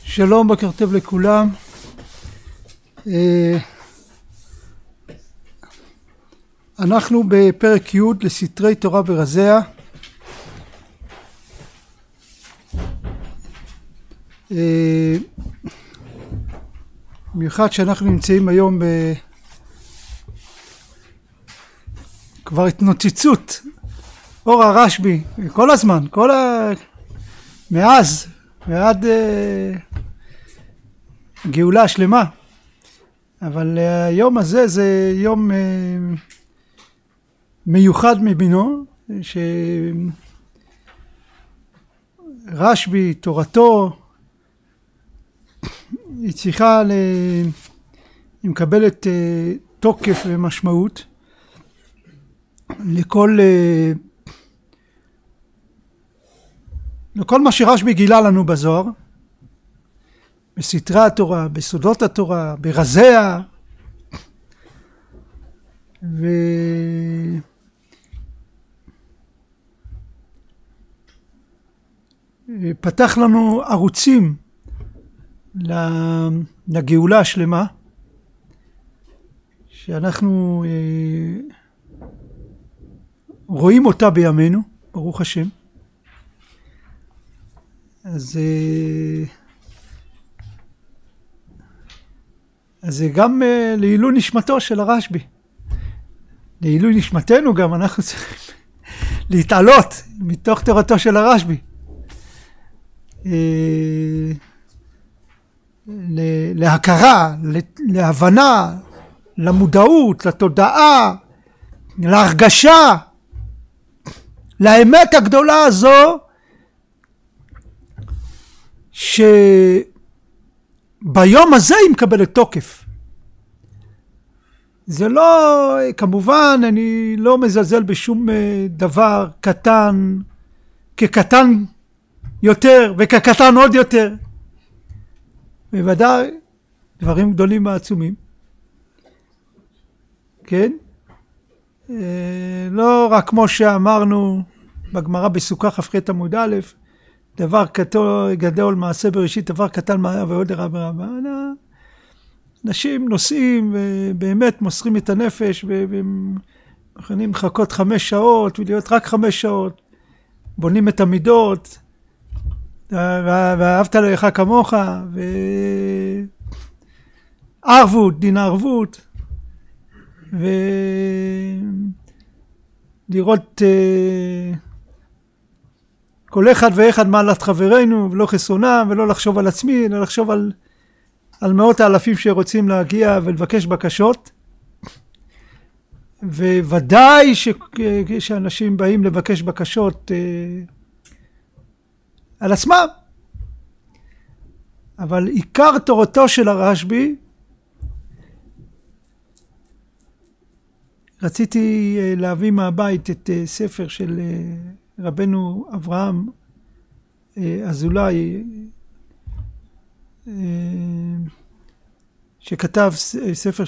שלום, בוקר טוב לכולם. אנחנו בפרק י' לסתרי תורה ורזיה. במיוחד שאנחנו נמצאים היום כבר התנוצצות אור הרשב"י כל הזמן, מאז ועד גאולה שלמה. אבל היום הזה זה יום מיוחד מבינו, שרשב"י, תורתו, היא צריכה היא מקבלת תוקף ומשמעות לכל מה שרשב"י גילה לנו בזוהר, בסתרי התורה, בסודות התורה, ברזיה, ופתח לנו ערוצים לגאולה השלמה, שאנחנו רואים אותה בימינו, ברוך השם. אז זה גם לעילוי נשמתו של הרשב"י. לעילוי נשמתנו גם אנחנו צריכים להתעלות מתוך תורתו של הרשב"י. להכרה, להבנה, למודעות, לתודעה, להרגשה, לאמת הגדולה הזו, שביום הזה היא מקבלת תוקף. זה לא, כמובן, אני לא מזלזל בשום דבר קטן, כקטן יותר וכקטן עוד יותר. בוודאי, דברים גדולים ועצומים. כן? לא רק כמו שאמרנו בגמרא בסוכה כ"ח עמוד א', דבר גדול מעשה בראשית, דבר קטן מה ועוד רבה רבה. אנשים נוסעים ובאמת מוסרים את הנפש ומוכנים לחכות 5 שעות ולהיות רק 5 שעות, בונים את המידות, ואהבת לך כמוך, וערבות, דין הערבות, ולראות כל אחד ואחד מעלת חברינו, ולא חסרונם, ולא לחשוב על עצמי, אלא לחשוב על מאות האלפים שרוצים להגיע ולבקש בקשות. וודאי שאנשים באים לבקש בקשות על עצמם. אבל עיקר תורתו של הרשב"י, רציתי להביא מהבית את ספר של רבנו אברהם אזולאי, שכתב ספר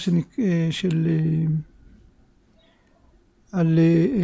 על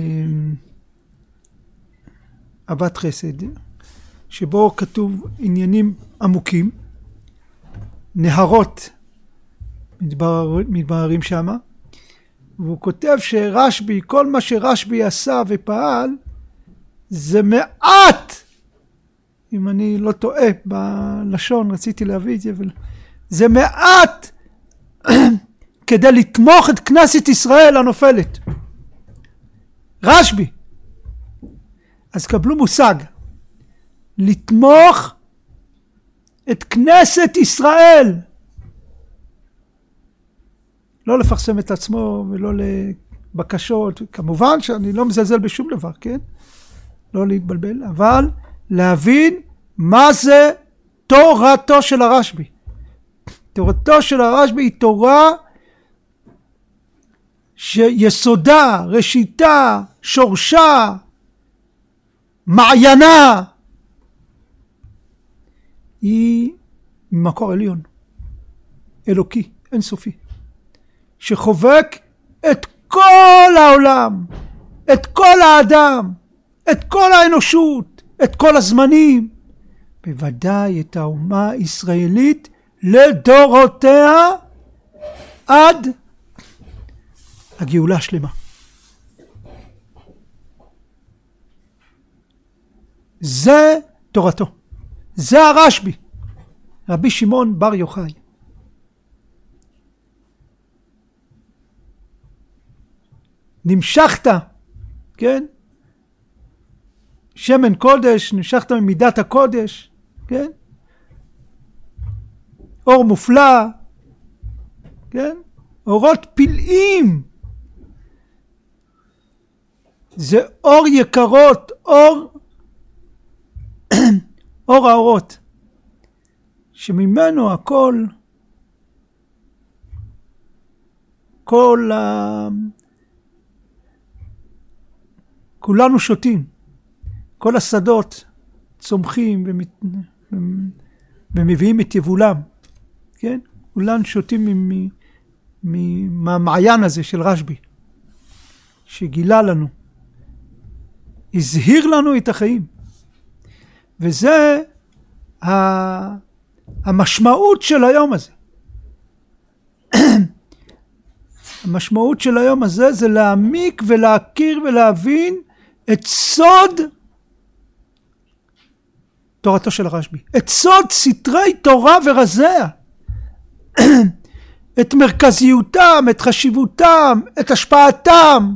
אהבת חסד, שבו כתוב עניינים עמוקים, נהרות מתבררים שמה, והוא כותב שרשב"י, כל מה שרשב"י עשה ופעל, זה מעט, אם אני לא טועה בלשון, רציתי להביא את זה, אבל זה מעט כדי לתמוך את כנסת ישראל הנופלת. רשב"י. אז קבלו מושג, לתמוך את כנסת ישראל, לא לפרסם את עצמו ולא לבקשות, כמובן שאני לא מזלזל בשום דבר, כן? לא להתבלבל, אבל להבין מה זה תורתו של הרשב"י. תורתו של הרשב"י היא תורה שיסודה, ראשיתה, שורשה, מעיינה, היא ממקור עליון, אלוקי, אינסופי, שחובק את כל העולם, את כל האדם, את כל האנושות, את כל הזמנים, בוודאי את האומה הישראלית לדורותיה עד הגאולה השלמה. זה תורתו. זה הרשב"י, רבי שמעון בר יוחאי. נמשכת, כן? שמן קודש, נמשכת ממידת הקודש, כן? אור מופלא, כן? אורות פלאים. זה אור יקרות, אור האורות, שממנו הכל, כולנו שותים, כל השדות צומחים ומביאים את יבולם, כן? כולנו שותים מהמעיין הזה של רשב"י, שגילה לנו, הזהיר לנו את החיים. וזה המשמעות של היום הזה. המשמעות של היום הזה זה להעמיק ולהכיר ולהבין את סוד תורתו של הרשב"י, את סוד סתרי תורה ורזיה, את מרכזיותם, את חשיבותם, את השפעתם,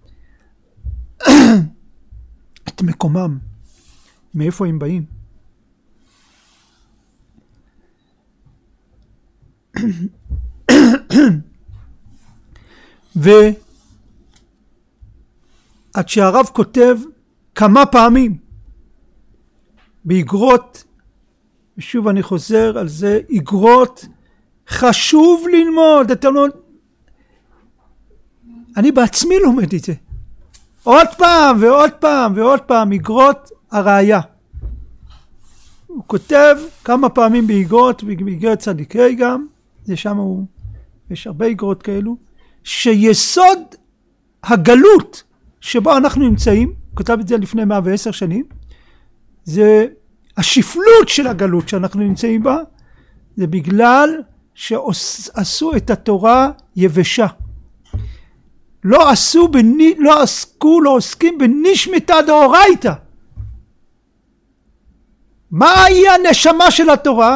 את מקומם, מאיפה הם באים. ועד שהרב כותב כמה פעמים באגרות, ושוב אני חוזר על זה, אגרות חשוב ללמוד. אני בעצמי לומד את זה עוד פעם ועוד פעם ועוד פעם. אגרות הראיה, הוא כותב כמה פעמים באגרות, באגרת צדיקי גם, זה שם יש הרבה אגרות כאלו, שיסוד הגלות שבו אנחנו נמצאים, הוא כותב את זה לפני 110 שנים, זה השפלות של הגלות שאנחנו נמצאים בה, זה בגלל שעשו את התורה יבשה. לא עוסקים בנשמתא דאורייתא. מהי הנשמה של התורה?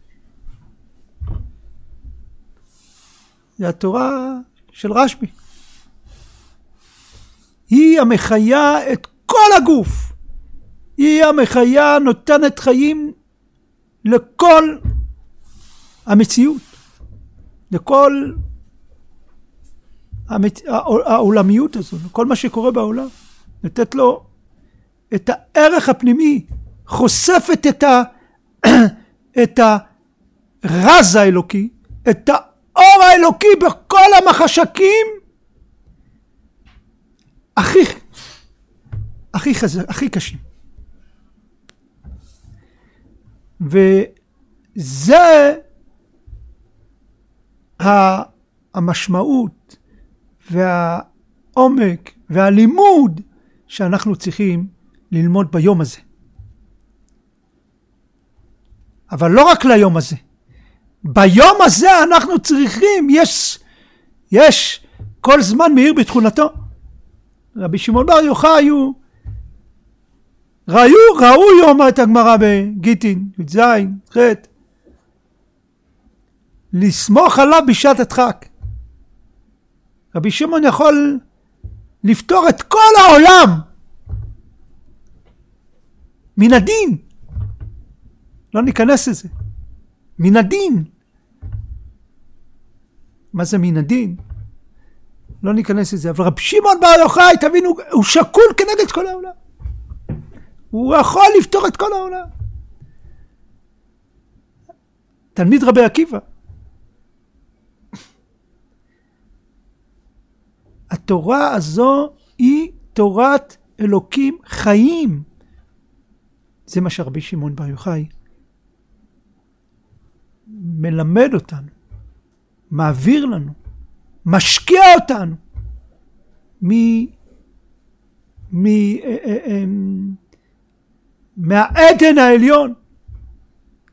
זה התורה של רשב"י. היא המחיה את כל הגוף. היא המחיה, נותנת חיים לכל המציאות, לכל העולמיות הזו, לכל מה שקורה בעולם. לתת לו את הערך הפנימי, חושפת את הרז האלוקי, את האור האלוקי בכל המחשקים הכי קשים. וזה המשמעות והעומק והלימוד שאנחנו צריכים ללמוד ביום הזה. אבל לא רק ליום הזה. ביום הזה אנחנו צריכים, יש כל זמן מאיר בתכונתו. רבי שמעון בר יוחאי ראו יום את הגמרא בגיטין, י"ז, ח', לסמוך עליו בשעת הדחק. רבי שמעון יכול לפתור את כל העולם מן הדין. לא ניכנס לזה. מן הדין. מה זה מן הדין? לא ניכנס לזה. אבל רבי שמעון בר יוחאי, תבינו, הוא שקול כנגד כל העולם. הוא יכול לפתור את כל העולם. תלמיד רבי עקיבא. התורה הזו היא תורת אלוקים חיים. זה מה שרבי שמעון בר יוחאי מלמד אותנו, מעביר לנו, משקיע אותנו מהעדן העליון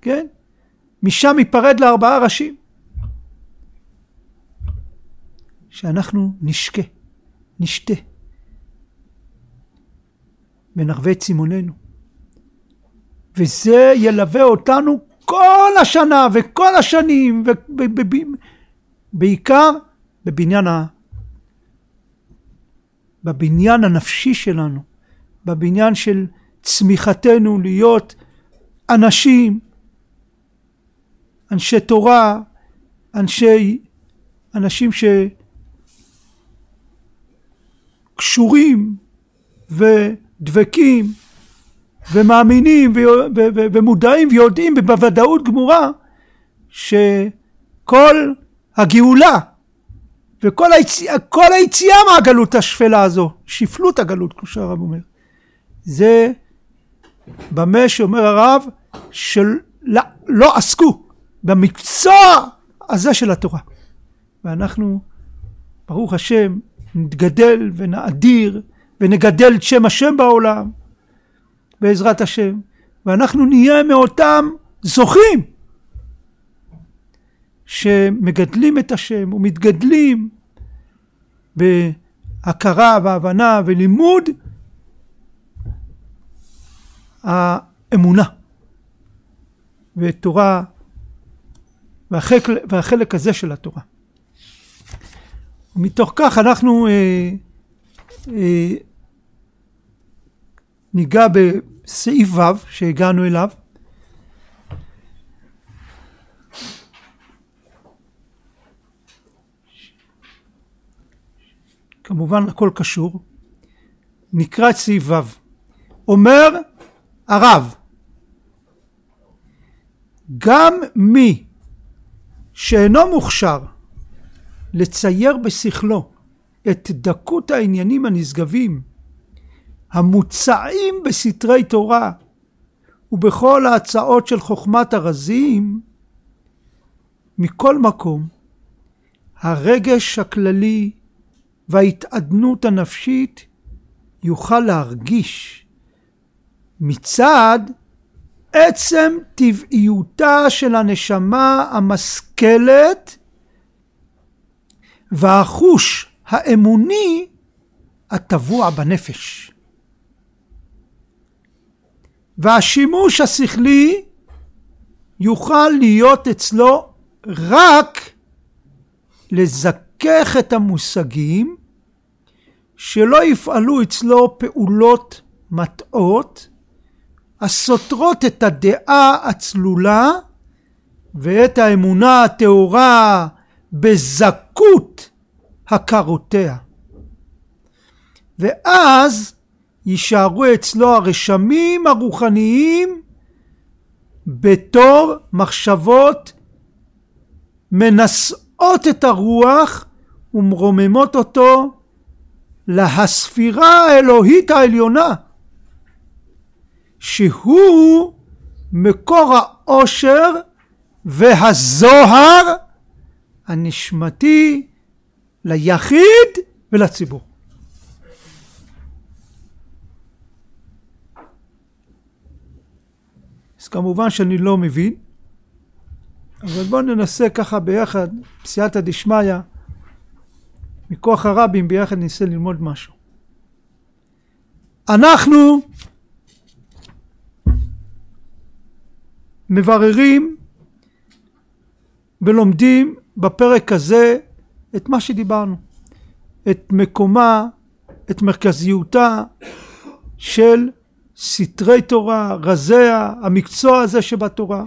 כן? משם ייפרד ל4 ראשים. שאנחנו נשתה, ונרווה צימוננו. וזה ילווה אותנו כל השנה וכל השנים, בעיקר בבניין הנפשי שלנו, בבניין של צמיחתנו להיות אנשי תורה, אנשים שקשורים ודבקים ומאמינים ומודעים ויודעים בוודאות גמורה שכל הגאולה וכל היציאה מהגלות השפלה הזו, שפלות הגלות, כמו שהרב אומר, זה במה שאומר הרב שלא עסקו במקצוע הזה של התורה. ואנחנו, ברוך השם, נתגדל ונאדיר ונגדל את שם השם בעולם בעזרת השם, ואנחנו נהיה מאותם זוכים שמגדלים את השם ומתגדלים בהכרה והבנה ולימוד האמונה ותורה והחלק הזה של התורה. ומתוך כך אנחנו ניגע בסעיף ו' שהגענו אליו. כמובן הכל קשור. נקרא את סעיף ו'. אומר הרב, גם מי שאינו מוכשר לצייר בשכלו את דקות העניינים הנשגבים המוצעים בסתרי תורה ובכל ההצעות של חוכמת הרזים, מכל מקום הרגש הכללי וההתעדנות הנפשית יוכל להרגיש מצד עצם טבעיותה של הנשמה המשכלת והחוש האמוני הטבוע בנפש. והשימוש השכלי יוכל להיות אצלו רק לזכך את המושגים, שלא יפעלו אצלו פעולות מטעות הסותרות את הדעה הצלולה ואת האמונה הטהורה בזכות הכרותיה. ואז יישארו אצלו הרשמים הרוחניים בתור מחשבות מנשאות את הרוח ומרוממות אותו להספירה האלוהית העליונה, שהוא מקור האושר והזוהר הנשמתי ליחיד ולציבור. אז כמובן שאני לא מבין, אבל בואו ננסה ככה ביחד, בסייעתא דשמיא, מכוח הרבים ביחד ננסה ללמוד משהו. אנחנו מבררים ולומדים בפרק הזה את מה שדיברנו, את מקומה, את מרכזיותה של סתרי תורה, רזיה, המקצוע הזה שבתורה,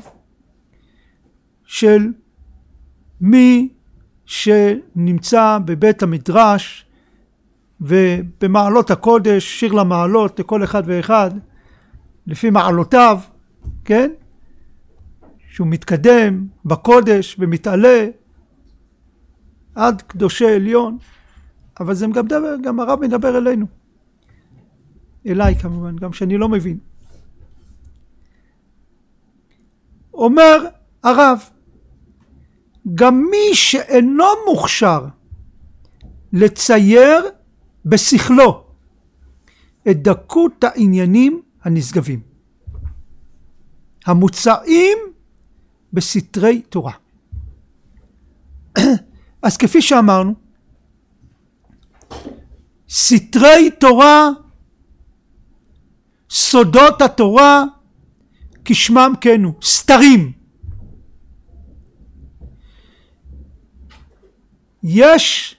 של מי שנמצא בבית המדרש ובמעלות הקודש, שיר למעלות לכל אחד ואחד לפי מעלותיו, כן? שהוא מתקדם בקודש ומתעלה עד קדושי עליון, אבל זה גם הרב מדבר אלינו, אליי כמובן, גם שאני לא מבין. אומר הרב, גם מי שאינו מוכשר לצייר בשכלו את דקות העניינים הנשגבים המוצעים בסתרי תורה. אז כפי שאמרנו, סתרי תורה, סודות התורה, כשמם כן הוא, סתרים. יש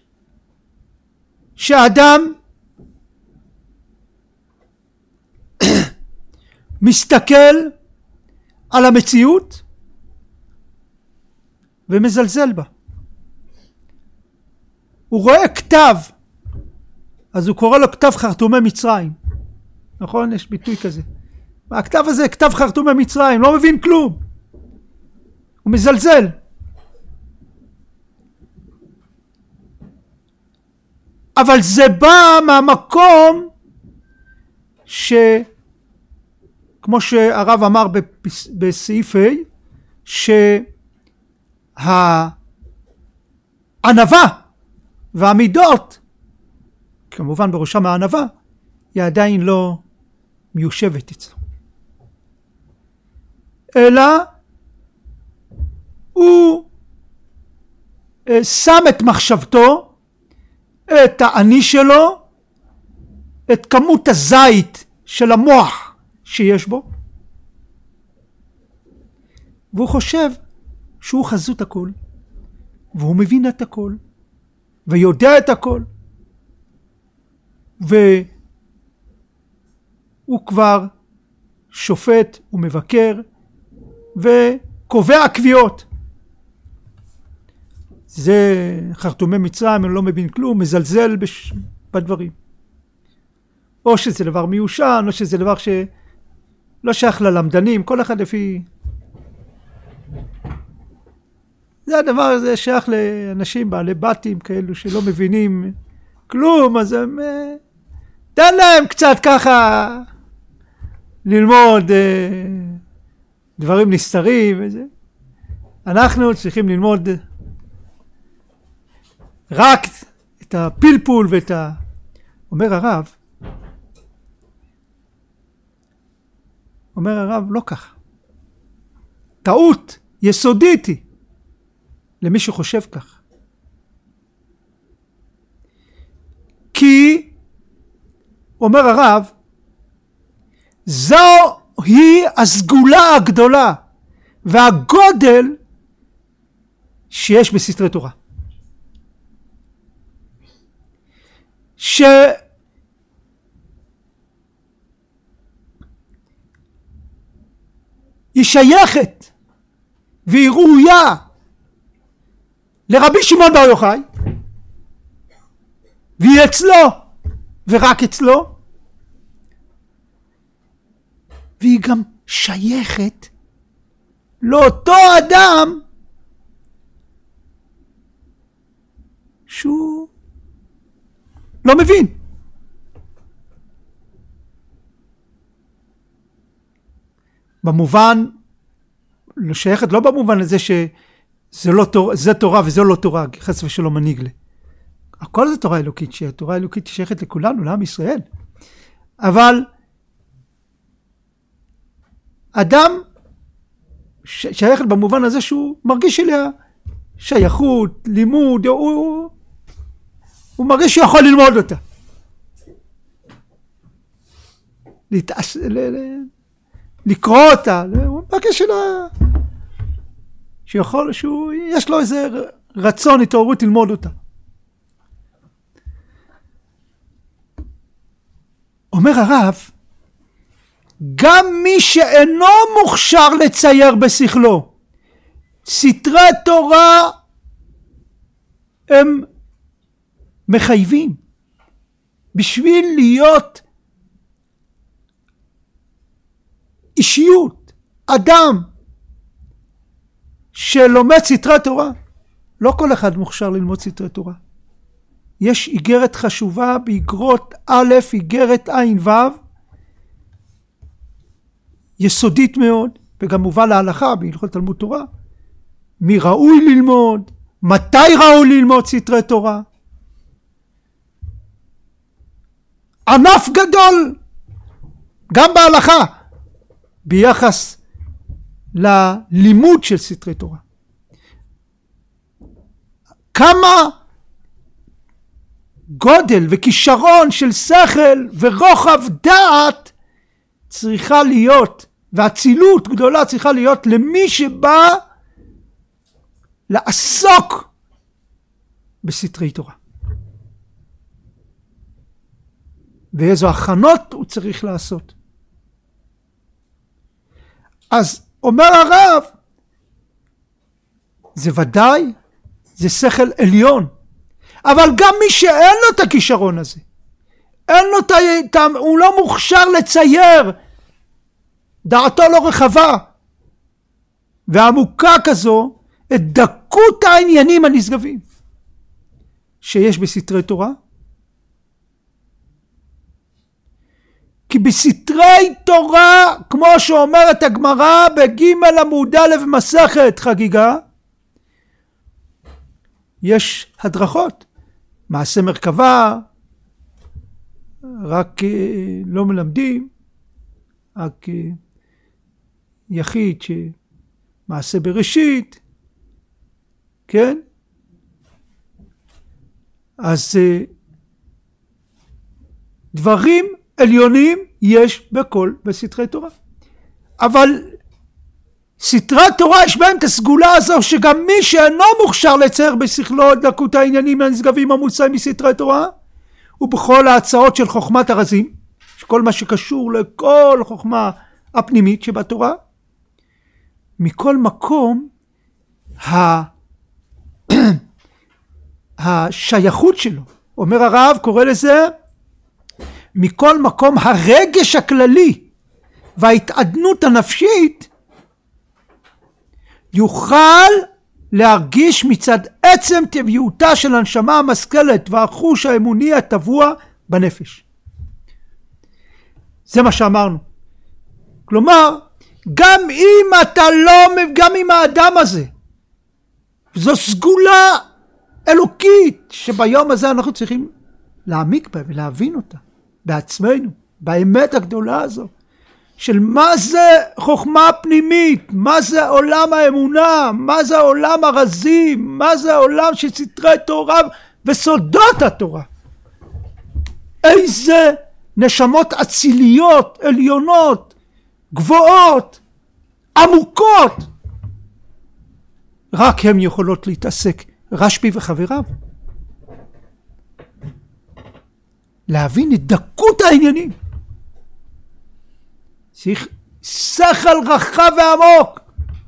שאדם מסתכל על המציאות ומזלזל בה. הוא רואה כתב, אז הוא קורא לו כתב חרטומי מצרים. נכון? יש ביטוי כזה. הכתב הזה כתב חרטומי מצרים, לא מבין כלום. הוא מזלזל. אבל זה בא מהמקום כמו שהרב אמר בסעיף ה', שהענווה והמידות, כמובן בראשם הענווה, היא עדיין לא מיושבת אצלו. אלא הוא שם את מחשבתו, את האני שלו, את כמות הזית של המוח שיש בו, והוא חושב שהוא חזות הכל, והוא מבין את הכל, ויודע את הכל, והוא כבר שופט ומבקר וקובע קביעות. זה חרטומי מצרים, אני לא מבין כלום, מזלזל בדברים. או שזה דבר מיושן, או שזה דבר שלא שייך ללמדנים, כל אחד לפי... זה הדבר הזה שייך לאנשים בעלי בתים כאלו שלא מבינים כלום, אז הם... תן להם קצת ככה ללמוד דברים נסתרים וזה. אנחנו צריכים ללמוד רק את הפלפול ואת אומר הרב לא ככה. טעות יסודית היא למי שחושב כך. כי אומר הרב, זו היא הסגולה הגדולה והגודל שיש בסתרי תורה. שהיא שייכת והיא ראויה לרבי שמעון בר יוחאי, והיא אצלו ורק אצלו, והיא גם שייכת לאותו אדם שהוא לא מבין. במובן, שייכת לא במובן הזה שזה לא תורה, זה תורה וזה לא תורה, חס ושלום מנהיגלה. הכל זה תורה אלוקית, שהתורה האלוקית שייכת לכולנו, לעם ישראל. אבל אדם שייכת במובן הזה שהוא מרגיש אליה שייכות, לימוד, הוא מרגיש שהוא יכול ללמוד אותה. לקרוא אותה, הוא מרגיש שיש לו איזה רצון, התעוררות ללמוד אותה. אומר הרב, גם מי שאינו מוכשר לצייר בשכלו, סתרי תורה הם מחייבים. בשביל להיות אישיות, אדם שלומד סתרי תורה, לא כל אחד מוכשר ללמוד סתרי תורה. יש איגרת חשובה באיגרות א', איגרת עין ו', יסודית מאוד, וגם מובא להלכה בהלכות תלמוד תורה, מי ראוי ללמוד, מתי ראוי ללמוד סתרי תורה. ענף גדול, גם בהלכה, ביחס ללימוד של סתרי תורה. כמה גודל וכישרון של שכל ורוחב דעת צריכה להיות, והצילות גדולה צריכה להיות למי שבא לעסוק בסתרי תורה. ואיזו הכנות הוא צריך לעשות. אז אומר הרב, זה ודאי, זה שכל עליון, אבל גם מי שאין לו את הכישרון הזה, אין לו הוא לא מוכשר לצייר, דעתו לא רחבה ועמוקה כזו, את דקות העניינים הנשגבים שיש בסתרי תורה. כי בסתרי תורה, כמו שאומרת הגמרא בג' עמוד א' מסכת חגיגה, יש הדרכות, מעשה מרכבה, רק לא מלמדים, רק יחיד שמעשה בראשית, כן? אז דברים עליונים יש בסתרי תורה. אבל סתרי תורה יש בהם את הסגולה הזו, שגם מי שאינו מוכשר לצייר בשכלו את דקות העניינים הנשגבים המוצאים מסתרי תורה, ובכל ההצעות של חוכמת הרזים, כל מה שקשור לכל חוכמה הפנימית שבתורה, מכל מקום השייכות שלו, אומר הרב, קורא לזה מכל מקום הרגש הכללי וההתעדנות הנפשית, יוכל להרגיש מצד עצם טבעיותה של הנשמה המשכלת והחוש האמוני הטבוע בנפש. זה מה שאמרנו. כלומר, גם אם האדם הזה, זו סגולה אלוקית שביום הזה אנחנו צריכים להעמיק בה ולהבין אותה בעצמנו, באמת הגדולה הזו, של מה זה חוכמה פנימית, מה זה עולם האמונה, מה זה עולם הרזים, מה זה עולם של סתרי תורה וסודות התורה. איזה נשמות אציליות, עליונות, גבוהות, עמוקות, רק הם יכולות להתעסק, רשב"י וחבריו, להבין את דקות העניינים. צריך שכל רחב ועמוק.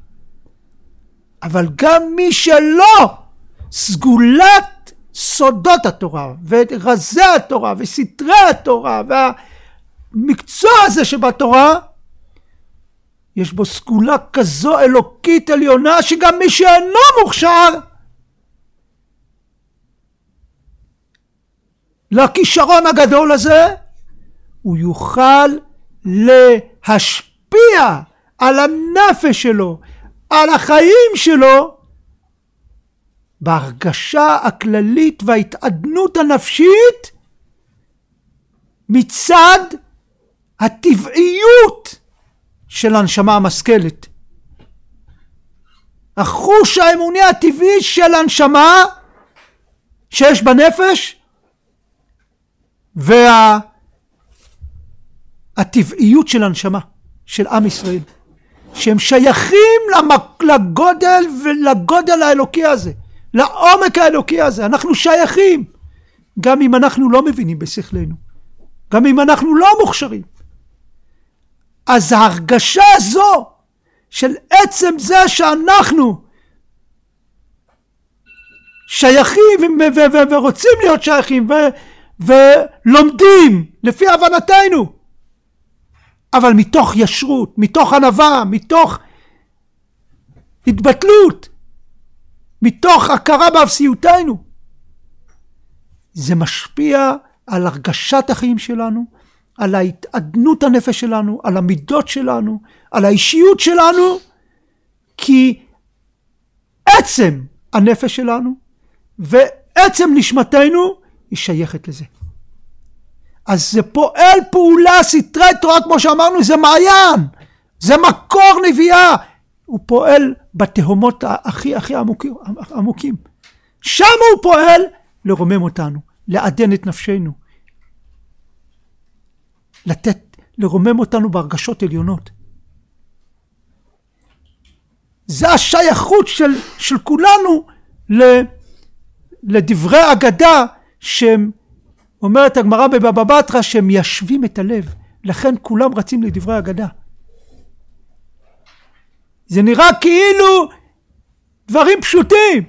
אבל גם מי שלא סגולת סודות התורה ורזי התורה וסתרי התורה והמקצוע הזה שבתורה, יש בו סגולה כזו אלוקית עליונה, שגם מי שאינו מוכשר לכישרון הגדול הזה, הוא יוכל להשפיע על הנפש שלו, על החיים שלו, בהרגשה הכללית וההתעדנות הנפשית, מצד הטבעיות של הנשמה המשכלת. החוש האמוני הטבעי של הנשמה שיש בנפש, והטבעיות של הנשמה, של עם ישראל, שהם שייכים לגודל האלוקי הזה, לעומק האלוקי הזה. אנחנו שייכים, גם אם אנחנו לא מבינים בשכלנו, גם אם אנחנו לא מוכשרים. אז ההרגשה הזו של עצם זה שאנחנו שייכים ורוצים להיות שייכים ולומדים לפי הבנתנו, אבל מתוך ישרות, מתוך ענווה, מתוך התבטלות, מתוך הכרה באפסיותנו, זה משפיע על הרגשת החיים שלנו, על ההתעדנות הנפש שלנו, על המידות שלנו, על האישיות שלנו, כי עצם הנפש שלנו ועצם נשמתנו היא שייכת לזה. אז זה פועל פעולה, סתרי תורה, כמו שאמרנו, זה מעיין, זה מקור נביאה, הוא פועל בתהומות הכי עמוקים. שם הוא פועל לרומם אותנו, לעדן את נפשנו, לרומם אותנו בהרגשות עליונות. זה השייכות של כולנו לדברי אגדה, שאומרת הגמרא בבבא בתרא, שהם מיישבים את הלב. לכן כולם רצים לדברי אגדה. זה נראה כאילו דברים פשוטים.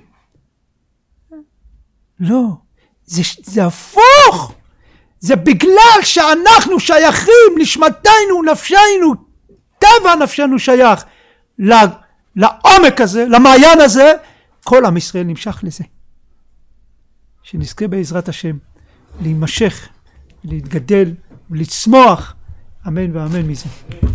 לא, זה הפוך. זה בגלל שאנחנו שייכים, נשמתנו, נפשנו, טבע נפשנו שייך לעומק הזה, למעיין הזה, כל עם ישראל נמשך לזה. שנזכה בעזרת השם להימשך, להתגדל ולצמוח, אמן ואמן מזה.